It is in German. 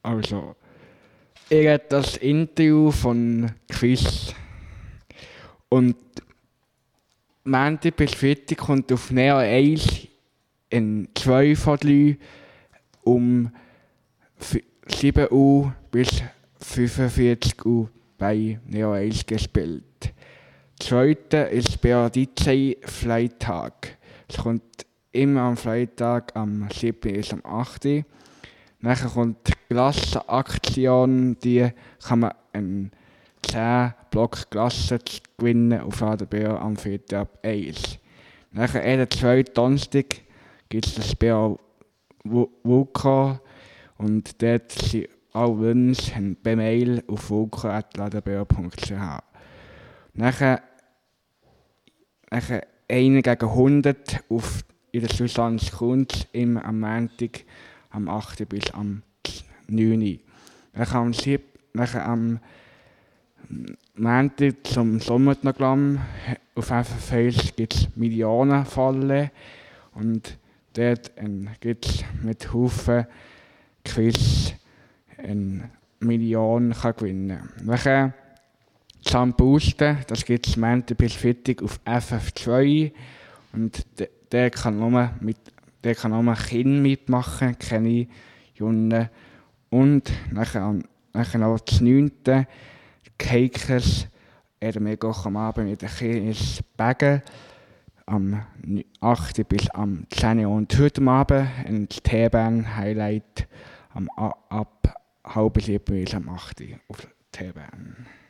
Also, ich habe das Interview von Quiz und Montag bis Freitag kommt auf Neo 1 in 2 von 3 um 7 Uhr bis 45 Uhr bei Neo 1 gespielt. Das zweite ist bei DJ Freitag. Es kommt immer am Freitag am 7. bis am 8. Dann kommt die Klassenaktion, die kann man einen 10 Block Klasse gewinnen auf ADBR am 4. ab 1. Dann jeden zweiten Donnerstag gibt es das BA Vulkan und dort sind alle Wünsche per Mail auf vulkan@adbr.ch. Dann 1 gegen 100 in der Susanne Kunz immer am Montag am 8. bis am 9. Dann am Montag zum Sommerprogramm auf FF1 gibt es Millionenfalle und dort gibt es mit Haufen Quiz eine Million gewinnen kann. Dann Boosten, das gibt es Montag bis Freitag auf FF2 und der kann nur Kinder mitmachen, keine Jungen. Und nachher noch das 9. Cakes, mega am Abend mit den Kindern ins Baggen, am 8. bis am 10. und heute am Abend ein T-Bahn-Highlight ab halb 7 bis am 8. auf T-Bahn.